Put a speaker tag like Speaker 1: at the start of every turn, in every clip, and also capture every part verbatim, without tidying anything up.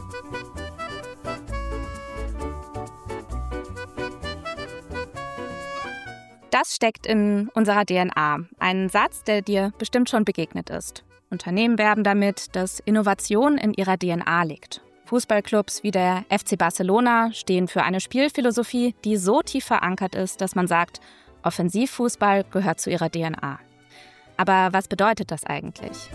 Speaker 1: Das steckt in unserer D N A. Ein Satz, der dir bestimmt schon begegnet ist. Unternehmen werben damit, dass Innovation in ihrer D N A liegt. Fußballclubs wie der F C Barcelona stehen für eine Spielphilosophie, die so tief verankert ist, dass man sagt, Offensivfußball gehört zu ihrer D N A. Aber was bedeutet das eigentlich?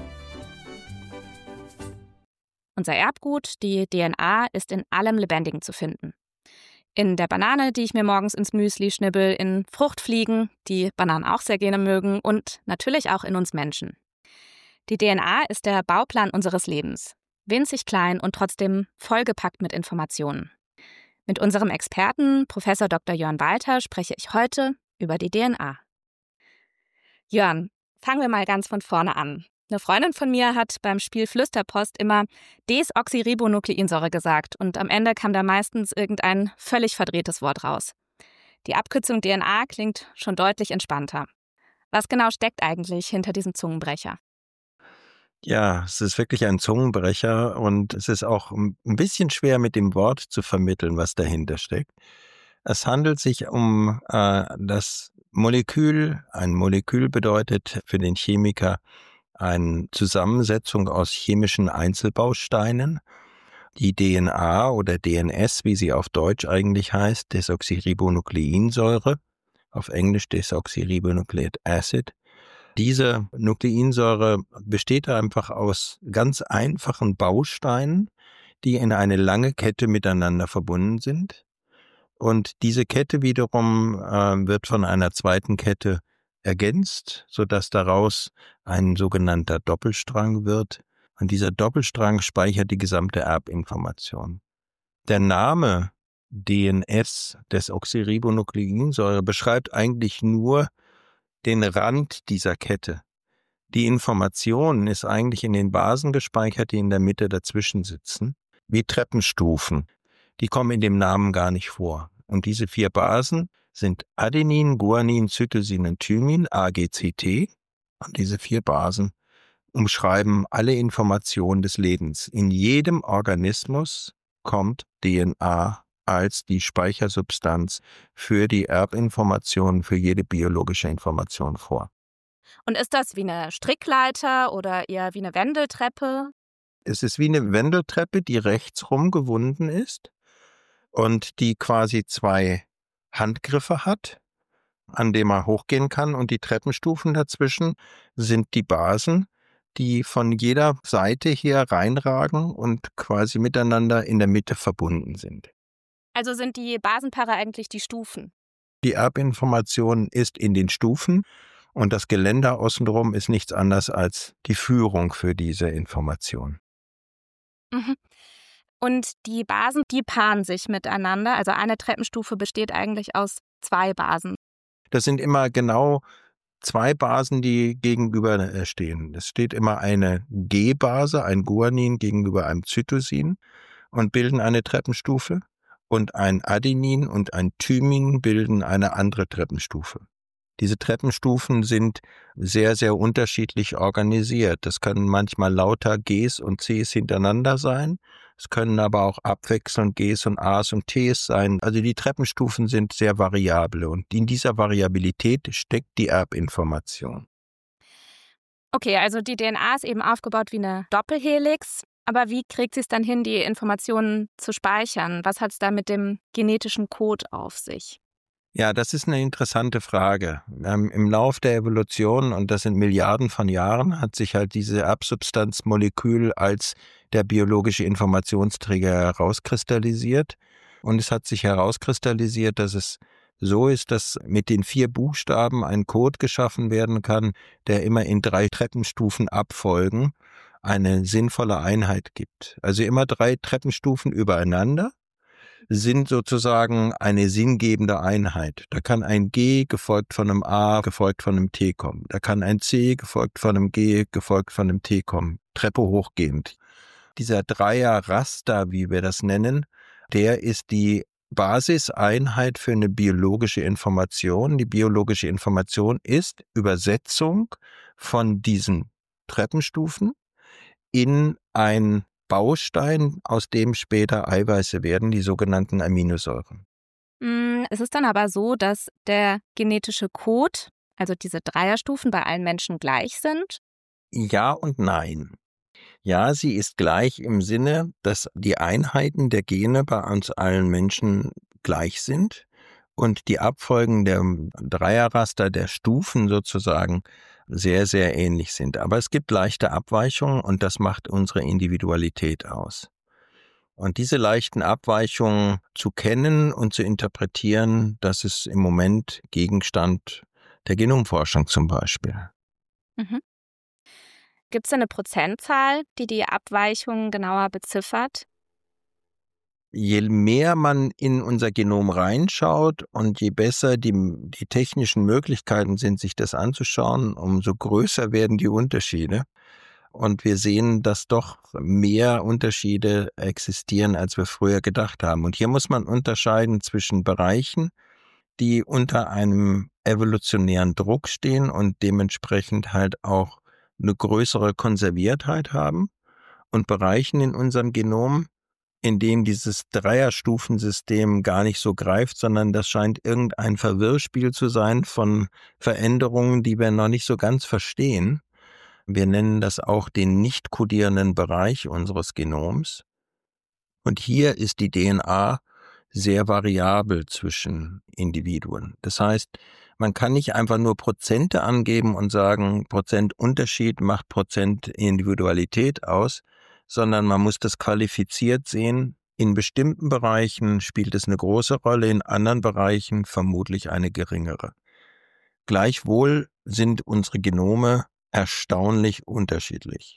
Speaker 1: Unser Erbgut, die D N A, ist in allem Lebendigen zu finden. In der Banane, die ich mir morgens ins Müsli schnibbel, in Fruchtfliegen, die Bananen auch sehr gerne mögen, und natürlich auch in uns Menschen. Die D N A ist der Bauplan unseres Lebens. Winzig klein und trotzdem vollgepackt mit Informationen. Mit unserem Experten, Professor Doktor Jörn Walter, spreche ich heute über die D N A. Jörn, fangen wir mal ganz von vorne an. Eine Freundin von mir hat beim Spiel Flüsterpost immer Desoxyribonukleinsäure gesagt und am Ende kam da meistens irgendein völlig verdrehtes Wort raus. Die Abkürzung D N A klingt schon deutlich entspannter. Was genau steckt eigentlich hinter diesem Zungenbrecher?
Speaker 2: Ja, es ist wirklich ein Zungenbrecher und es ist auch ein bisschen schwer mit dem Wort zu vermitteln, was dahinter steckt. Es handelt sich um äh, das Molekül. Ein Molekül bedeutet für den Chemiker eine Zusammensetzung aus chemischen Einzelbausteinen. Die D N A oder D N S, wie sie auf Deutsch eigentlich heißt, Desoxyribonukleinsäure, auf Englisch Desoxyribonucleic Acid. Diese Nukleinsäure besteht einfach aus ganz einfachen Bausteinen, die in eine lange Kette miteinander verbunden sind. Und diese Kette wiederum äh, wird von einer zweiten Kette ergänzt, sodass daraus ein sogenannter Doppelstrang wird. Und dieser Doppelstrang speichert die gesamte Erbinformation. Der Name D N S, Desoxyribonukleinsäure, beschreibt eigentlich nur den Rand dieser Kette. Die Information ist eigentlich in den Basen gespeichert, die in der Mitte dazwischen sitzen, wie Treppenstufen. Die kommen in dem Namen gar nicht vor. Und diese vier Basen sind Adenin, Guanin, Cytosin und Thymin, A G C T. Und diese vier Basen umschreiben alle Informationen des Lebens. In jedem Organismus kommt D N A als die Speichersubstanz für die Erbinformationen, für jede biologische Information vor.
Speaker 1: Und ist das wie eine Strickleiter oder eher wie eine Wendeltreppe?
Speaker 2: Es ist wie eine Wendeltreppe, die rechtsrum gewunden ist und die quasi zwei Handgriffe hat, an dem man hochgehen kann. Und die Treppenstufen dazwischen sind die Basen, die von jeder Seite her reinragen und quasi miteinander in der Mitte verbunden sind.
Speaker 1: Also sind die Basenpaare eigentlich die Stufen?
Speaker 2: Die Erbinformation ist in den Stufen und das Geländer außenrum ist nichts anderes als die Führung für diese Information.
Speaker 1: Mhm. Und die Basen, die paaren sich miteinander. Also eine Treppenstufe besteht eigentlich aus zwei Basen.
Speaker 2: Das sind immer genau zwei Basen, die gegenüber stehen. Es steht immer eine G-Base, ein Guanin gegenüber einem Cytosin und bilden eine Treppenstufe. Und ein Adenin und ein Thymin bilden eine andere Treppenstufe. Diese Treppenstufen sind sehr, sehr unterschiedlich organisiert. Das können manchmal lauter Gs und Cs hintereinander sein. Es können aber auch abwechselnd Gs und As und Ts sein. Also die Treppenstufen sind sehr variabel und in dieser Variabilität steckt die Erbinformation.
Speaker 1: Okay, also die D N A ist eben aufgebaut wie eine Doppelhelix. Aber wie kriegt sie es dann hin, die Informationen zu speichern? Was hat es da mit dem genetischen Code auf sich?
Speaker 2: Ja, das ist eine interessante Frage. Ähm, Im Lauf der Evolution, und das sind Milliarden von Jahren, hat sich halt diese Erbsubstanzmolekül als der biologische Informationsträger herauskristallisiert. Und es hat sich herauskristallisiert, dass es so ist, dass mit den vier Buchstaben ein Code geschaffen werden kann, der immer in drei Treppenstufen abfolgen eine sinnvolle Einheit gibt. Also immer drei Treppenstufen übereinander sind sozusagen eine sinngebende Einheit. Da kann ein G gefolgt von einem A, gefolgt von einem T kommen. Da kann ein C gefolgt von einem G, gefolgt von einem T kommen. Treppe hochgehend. Dieser Dreier-Raster, wie wir das nennen, der ist die Basiseinheit für eine biologische Information. Die biologische Information ist Übersetzung von diesen Treppenstufen in ein Baustein, aus dem später Eiweiße werden, die sogenannten Aminosäuren.
Speaker 1: Es ist dann aber so, dass der genetische Code, also diese Dreierstufen, bei allen Menschen gleich sind?
Speaker 2: Ja und nein. Ja, sie ist gleich im Sinne, dass die Einheiten der Gene bei uns allen Menschen gleich sind und die Abfolgen der Dreierraster, der Stufen sozusagen, sehr, sehr ähnlich sind. Aber es gibt leichte Abweichungen und das macht unsere Individualität aus. Und diese leichten Abweichungen zu kennen und zu interpretieren, das ist im Moment Gegenstand der Genomforschung zum Beispiel.
Speaker 1: Mhm. Gibt es eine Prozentzahl, die die Abweichungen genauer beziffert?
Speaker 2: Je mehr man in unser Genom reinschaut und je besser die, die technischen Möglichkeiten sind, sich das anzuschauen, umso größer werden die Unterschiede. Und wir sehen, dass doch mehr Unterschiede existieren, als wir früher gedacht haben. Und hier muss man unterscheiden zwischen Bereichen, die unter einem evolutionären Druck stehen und dementsprechend halt auch eine größere Konserviertheit haben, und Bereichen in unserem Genom, in dem dieses Dreierstufensystem gar nicht so greift, sondern das scheint irgendein Verwirrspiel zu sein von Veränderungen, die wir noch nicht so ganz verstehen. Wir nennen das auch den nicht kodierenden Bereich unseres Genoms. Und hier ist die D N A sehr variabel zwischen Individuen. Das heißt, man kann nicht einfach nur Prozente angeben und sagen, Prozent Unterschied macht Prozent Individualität aus, sondern man muss das qualifiziert sehen. In bestimmten Bereichen spielt es eine große Rolle, in anderen Bereichen vermutlich eine geringere. Gleichwohl sind unsere Genome erstaunlich unterschiedlich.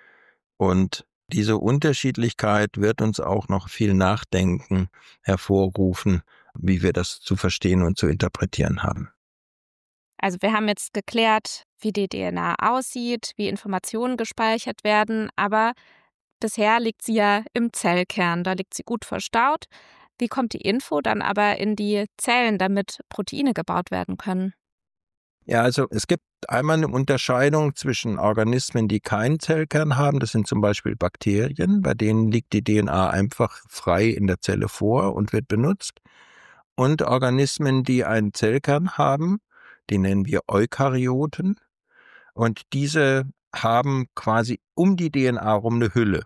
Speaker 2: Und diese Unterschiedlichkeit wird uns auch noch viel Nachdenken hervorrufen, wie wir das zu verstehen und zu interpretieren haben.
Speaker 1: Also wir haben jetzt geklärt, wie die D N A aussieht, wie Informationen gespeichert werden, aber bisher liegt sie ja im Zellkern, da liegt sie gut verstaut. Wie kommt die Info dann aber in die Zellen, damit Proteine gebaut werden können?
Speaker 2: Ja, also es gibt einmal eine Unterscheidung zwischen Organismen, die keinen Zellkern haben. Das sind zum Beispiel Bakterien, bei denen liegt die D N A einfach frei in der Zelle vor und wird benutzt. Und Organismen, die einen Zellkern haben, die nennen wir Eukaryoten. Und diese haben quasi um die D N A rum eine Hülle.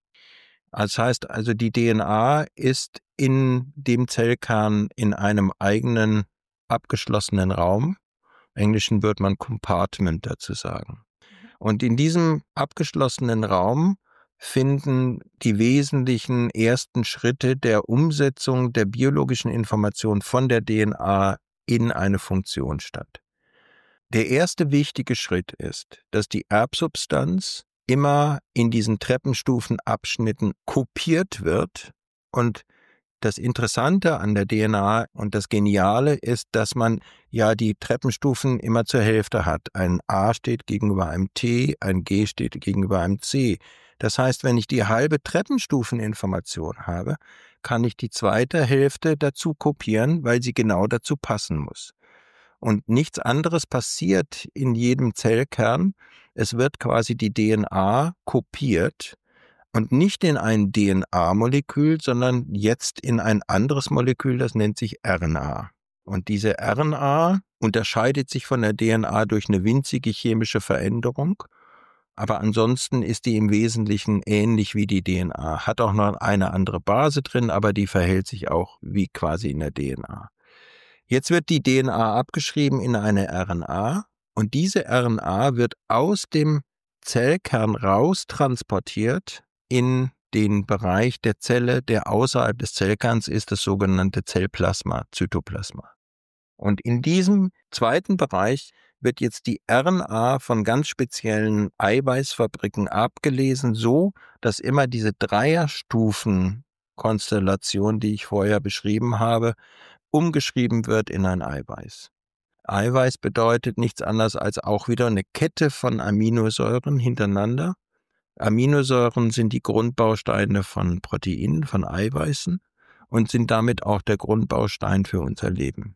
Speaker 2: Das heißt also, die D N A ist in dem Zellkern in einem eigenen abgeschlossenen Raum. Im Englischen wird man Compartment dazu sagen. Und in diesem abgeschlossenen Raum finden die wesentlichen ersten Schritte der Umsetzung der biologischen Information von der D N A in eine Funktion statt. Der erste wichtige Schritt ist, dass die Erbsubstanz immer in diesen Treppenstufenabschnitten kopiert wird. Und das Interessante an der D N A und das Geniale ist, dass man ja die Treppenstufen immer zur Hälfte hat. Ein A steht gegenüber einem T, ein G steht gegenüber einem C. Das heißt, wenn ich die halbe Treppenstufeninformation habe, kann ich die zweite Hälfte dazu kopieren, weil sie genau dazu passen muss. Und nichts anderes passiert in jedem Zellkern. Es wird quasi die D N A kopiert. Und nicht in ein D N A-Molekül, sondern jetzt in ein anderes Molekül, das nennt sich R N A. Und diese R N A unterscheidet sich von der D N A durch eine winzige chemische Veränderung. Aber ansonsten ist die im Wesentlichen ähnlich wie die D N A. Hat auch noch eine andere Base drin, aber die verhält sich auch wie quasi in der D N A. Jetzt wird die D N A abgeschrieben in eine R N A. Und diese R N A wird aus dem Zellkern raus transportiert in den Bereich der Zelle, der außerhalb des Zellkerns ist, das sogenannte Zellplasma, Zytoplasma. Und in diesem zweiten Bereich wird jetzt die R N A von ganz speziellen Eiweißfabriken abgelesen, so dass immer diese Dreierstufen-Konstellation, die ich vorher beschrieben habe, umgeschrieben wird in ein Eiweiß. Eiweiß bedeutet nichts anderes als auch wieder eine Kette von Aminosäuren hintereinander. Aminosäuren sind die Grundbausteine von Proteinen, von Eiweißen und sind damit auch der Grundbaustein für unser Leben.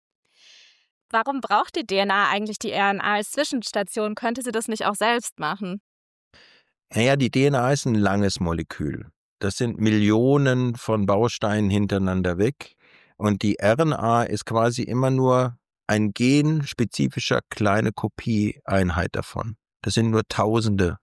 Speaker 1: Warum braucht die D N A eigentlich die R N A als Zwischenstation? Könnte sie das nicht auch selbst machen?
Speaker 2: Naja, die D N A ist ein langes Molekül. Das sind Millionen von Bausteinen hintereinander weg. Und die R N A ist quasi immer nur ein genspezifischer kleine Kopieeinheit davon. Das sind nur Tausende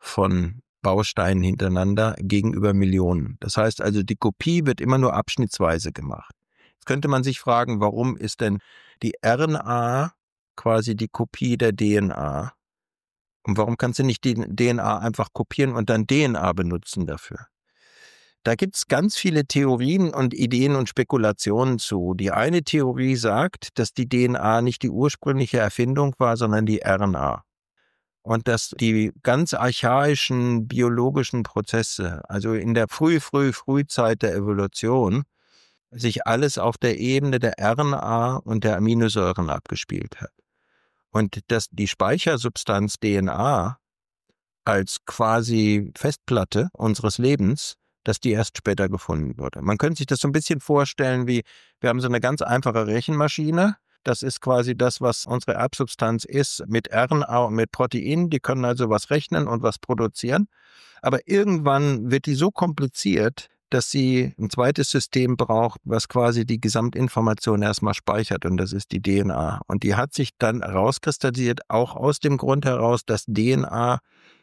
Speaker 2: von Bausteinen hintereinander gegenüber Millionen. Das heißt also, die Kopie wird immer nur abschnittsweise gemacht. Jetzt könnte man sich fragen, warum ist denn die R N A quasi die Kopie der D N A? Und warum kannst du nicht die D N A einfach kopieren und dann D N A benutzen dafür? Da gibt es ganz viele Theorien und Ideen und Spekulationen zu. Die eine Theorie sagt, dass die D N A nicht die ursprüngliche Erfindung war, sondern die R N A. Und dass die ganz archaischen biologischen Prozesse, also in der früh, früh, Frühzeit der Evolution, sich alles auf der Ebene der R N A und der Aminosäuren abgespielt hat. Und dass die Speichersubstanz D N A als quasi Festplatte unseres Lebens, dass die erst später gefunden wurde. Man könnte sich das so ein bisschen vorstellen wie, wir haben so eine ganz einfache Rechenmaschine. Das ist quasi das, was unsere Erbsubstanz ist, mit R N A und mit Proteinen. Die können also was rechnen und was produzieren. Aber irgendwann wird die so kompliziert, dass sie ein zweites System braucht, was quasi die Gesamtinformation erstmal speichert, und das ist die D N A. Und die hat sich dann herauskristallisiert, auch aus dem Grund heraus, dass D N A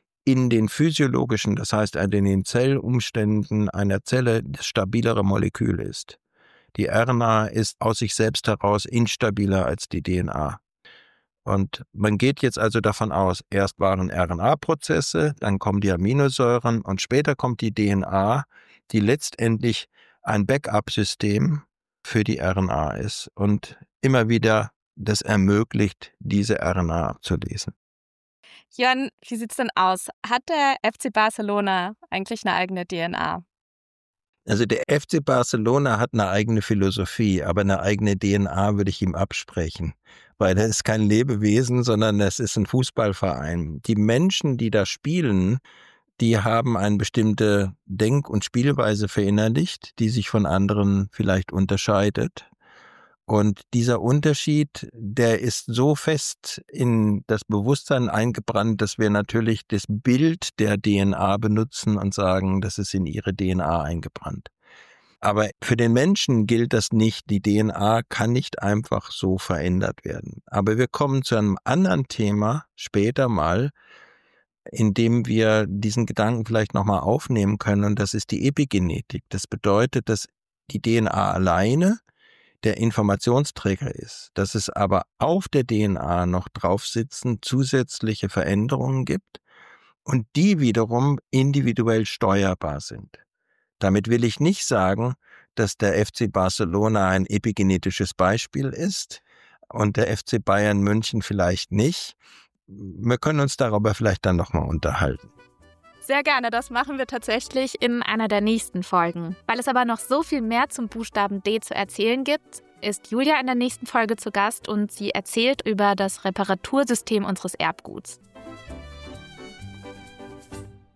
Speaker 2: in den physiologischen, das heißt in den Zellumständen einer Zelle, das stabilere Molekül ist. Die R N A ist aus sich selbst heraus instabiler als die D N A. Und man geht jetzt also davon aus, erst waren R N A-Prozesse, dann kommen die Aminosäuren und später kommt die D N A, die letztendlich ein Backup-System für die R N A ist und immer wieder das ermöglicht, diese R N A abzulesen.
Speaker 1: Jörn, wie sieht's denn aus? Hat der F C Barcelona eigentlich eine eigene D N A?
Speaker 2: Also der F C Barcelona hat eine eigene Philosophie, aber eine eigene D N A würde ich ihm absprechen, weil das ist kein Lebewesen, sondern das ist ein Fußballverein. Die Menschen, die da spielen, die haben eine bestimmte Denk- und Spielweise verinnerlicht, die sich von anderen vielleicht unterscheidet. Und dieser Unterschied, der ist so fest in das Bewusstsein eingebrannt, dass wir natürlich das Bild der D N A benutzen und sagen, das ist in ihre D N A eingebrannt. Aber für den Menschen gilt das nicht. Die D N A kann nicht einfach so verändert werden. Aber wir kommen zu einem anderen Thema später mal, in dem wir diesen Gedanken vielleicht nochmal aufnehmen können, und das ist die Epigenetik. Das bedeutet, dass die D N A alleine der Informationsträger ist, dass es aber auf der D N A noch drauf sitzen zusätzliche Veränderungen gibt und die wiederum individuell steuerbar sind. Damit will ich nicht sagen, dass der F C Barcelona ein epigenetisches Beispiel ist und der F C Bayern München vielleicht nicht. Wir können uns darüber vielleicht dann nochmal unterhalten.
Speaker 1: Sehr gerne, das machen wir tatsächlich in einer der nächsten Folgen. Weil es aber noch so viel mehr zum Buchstaben D zu erzählen gibt, ist Julia in der nächsten Folge zu Gast und sie erzählt über das Reparatursystem unseres Erbguts.